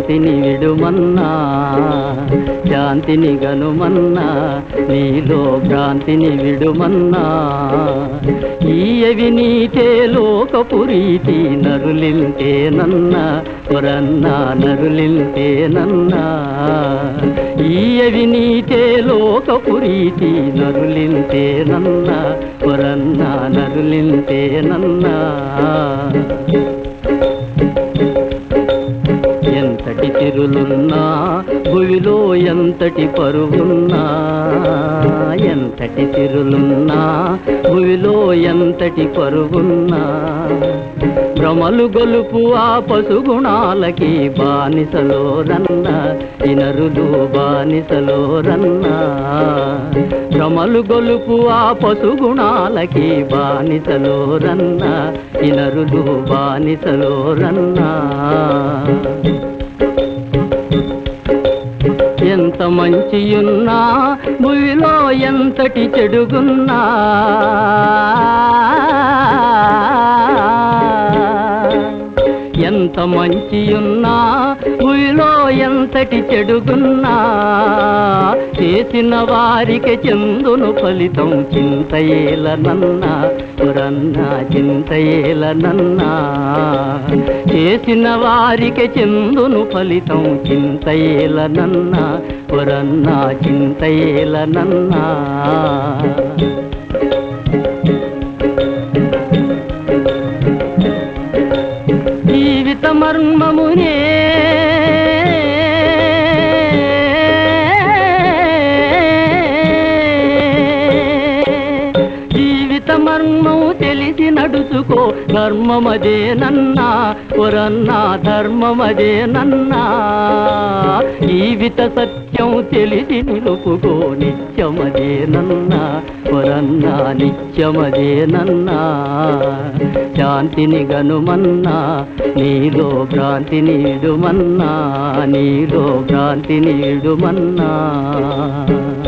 భ్రాంతిని విడుమన్నా, శాంతిని గనుమన్నా, నీలో భ్రాంతిని విడుమన్నా. ఈయవి నీతే లోకపురీతి నరులింతేనన్నా, ఒరన్నా నరులింతేనన్నా. ఈయవి నీతే లోకపురీతి నరులింతేనన్నా, ఒరన్నా నరులింతేనన్నా. ఎంతటి తిరులున్నా భువిలో ఎంతటి పరువున్నా, ఎంతటి తిరులున్నా భువిలో ఎంతటి పరువున్నా. భ్రమలు గొలుపు ఆ పశుగుణాలకి బానిసలో రన్న, ఇనరులు బానిసలో రన్న. భ్రమలు గొలుపు ఆ పశుగుణాలకి బానిసలో రన్న, ఇనరులు బానిసలో రన్న. ఎంత మంచియున్నా భూమిలో ఎంతటి చెడుగున్నా, ఎంత మంచియున్నా భూమిలో ఎంతటి చెడుగున్నా. చేసిన వారికి చెందును ఫలితం చింతయేలనన్నా, పురన్నా చింతయేలనన్నా. చేసిన వారికి చెందును ఫలితం చింతయేలనన్నా, పురన్నా చింతయేలనన్నా. జీవిత మర్మమునే మర్మము తెలిసి నడుచుకో, ధర్మమదేనన్నా, ఒరన్నా ధర్మమదేనన్నా. జీవిత సత్యం తెలిసి నిలుపుకో, నిత్యమదేనన్నా, ఒరన్నా నిత్యమదేనన్నా. శాంతిని గనుమన్నా, నీలో భ్రాంతిని విడుమన్నా, నీలో భ్రాంతిని విడుమన్నా.